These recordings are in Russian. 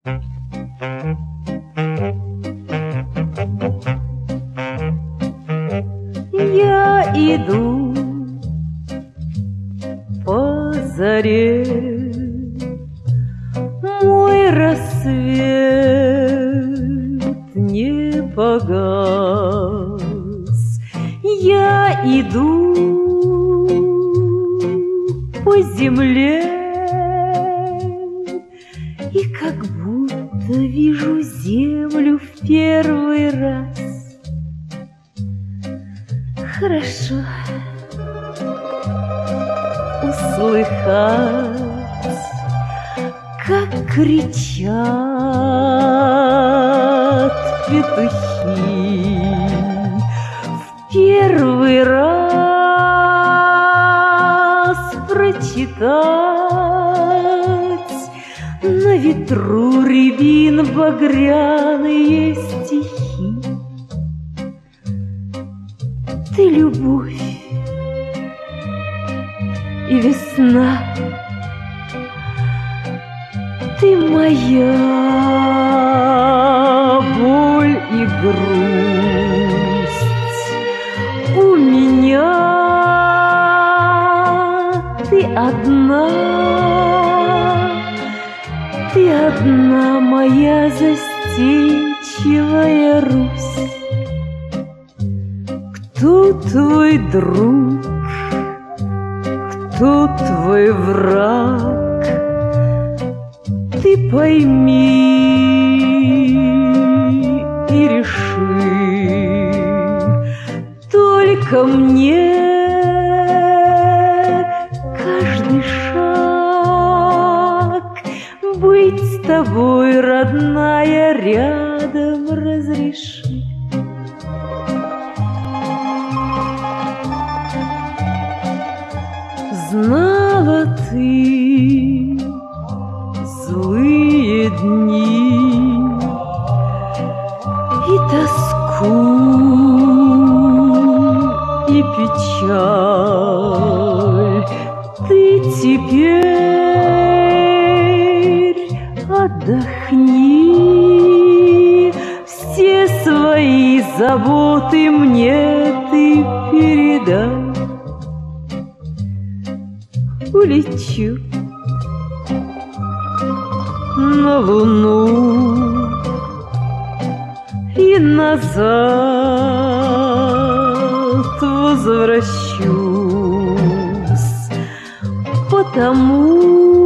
Я иду по заре, мой рассвет не погас. Я иду по земле и как будто вижу землю в первый раз. Хорошо услыхать, как кричат петухи. В первый раз прочитать на ветру рябин багряные стихи. Ты любовь и весна, ты моя боль и грусть. У меня ты одна моя застенчивая Русь. Кто твой друг, кто твой враг, ты пойми и реши. Только мне каждый шаг быть с тобой, родная, рядом разреши. Знала ты злые дни и тоску, и печаль. Ты теперь отдохни, все свои заботы мне ты передай. Улечу на Луну и назад возвращусь, потому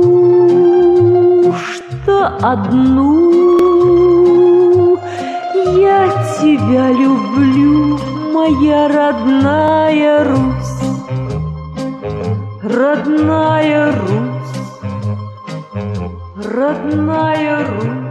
что одну я тебя люблю, моя родная Русь. Родная Русь, родная Русь.